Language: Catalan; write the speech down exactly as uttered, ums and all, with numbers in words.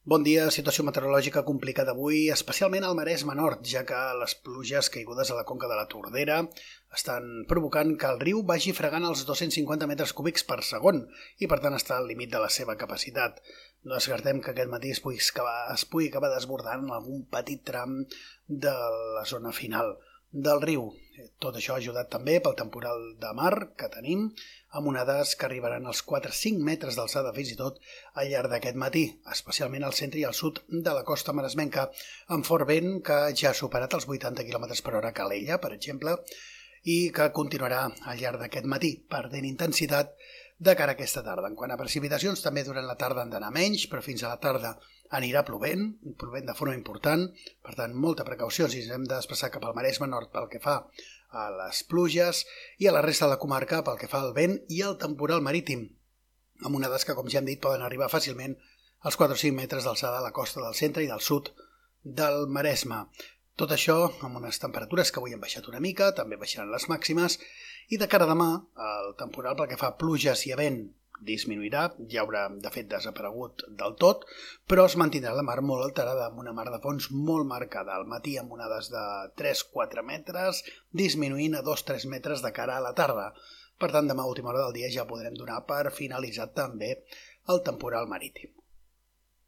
Bon dia, situació meteorològica complicada avui, especialment al Maresme Nord, ja que les pluges caigudes a la conca de la Tordera estan provocant que el riu vagi fregant els dos-cents cinquanta metres cúbics per segon i per tant està al límit de la seva capacitat. No descartem que aquest matí es pugui acabar, es pugui acabar desbordant en algun petit tram de la zona final del riu. Tot això ajudat també pel temporal de mar que tenim, amb onades que arribaran als quatre a cinc metres d'alçada fins i tot al llarg d'aquest matí, especialment al centre i al sud de la costa maresmenca, amb fort vent que ja ha superat els vuitanta quilòmetres per hora a Calella, per exemple, i que continuarà al llarg d'aquest matí, perdent intensitat de cara a aquesta tarda. En quant a precipitacions, també durant la tarda han d'anar menys, però fins a la tarda anirà plovent, plovent de forma important, per tant, molta precaució si ens hem de desplaçar cap al Maresme Nord pel que fa a les pluges i a la resta de la comarca pel que fa al vent i al temporal marítim, amb onades que, com ja hem dit, poden arribar fàcilment als quatre o cinc metres d'alçada a la costa del centre i del sud del Maresme. Tot això amb unes temperatures que avui han baixat una mica, també baixaran les màximes, i de cara a demà, el temporal pel que fa a pluges i a vent disminuirà, ja haurà de fet desaparegut del tot, però es mantindrà la mar molt alterada amb una mar de fons molt marcada, al matí amb onades de tres a quatre metres, disminuint a dos a tres metres de cara a la tarda. Per tant, demà a última hora del dia ja podrem donar per finalitzat també el temporal marítim.